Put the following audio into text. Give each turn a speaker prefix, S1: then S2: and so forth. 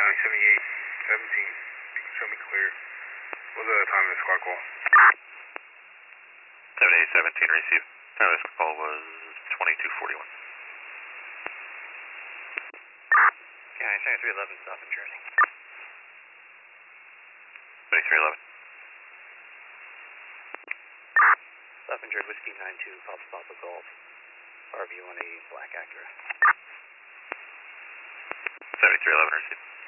S1: County 7817. Show me clear. What's the time of the squad call?
S2: 7817 received. Time of this call was 2241.
S3: County 7311, stop in Jersey.
S2: 7311.
S3: Stop injured Whiskey 92, Papa Golf. RV 180, Black Acura.
S2: 7311 received.